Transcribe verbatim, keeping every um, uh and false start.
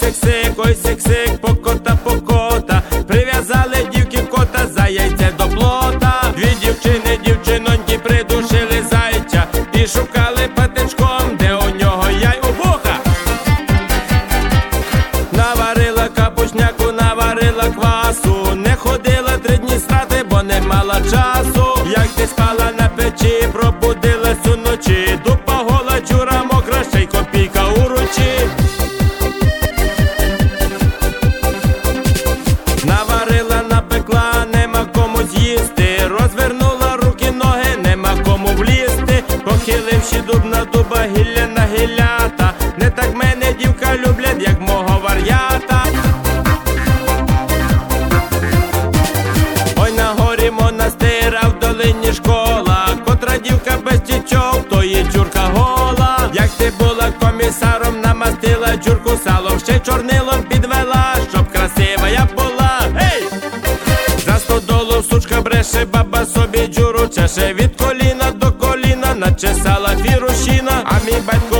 сик-сик, ой сик-сик, покота, покота. Прив'язали дівки кота за яйце до плота. Дві дівчини, дівчиноньки придушили зайця і шукали патичком, де у нього яй у вуха. Наварила капушняку, наварила квасу, не ходила три дні срати, бо не мала часу. Як ти спала на печі, пробудилась уночі, дупа гола, чура мокра, ще й копійка у руці. Наварила, напекла, нема кому з'їсти, розвернула руки, ноги, нема кому влізти. Похиливши дуб на дуба, гілля на гіллята, не так мене дівка люблять, як мого вар'ята. Ой, на горі монастир, а в долині школа, котра дівка без дічок, то є джурка гола. Як ти була комісаром, намастила джурку салом, ще чорнилом підвела, щоб красива я була. Ей! За стодолу сучка бреше, баба собі джуру чеше, від коліна до коліна начесала фірушіна. А мій батько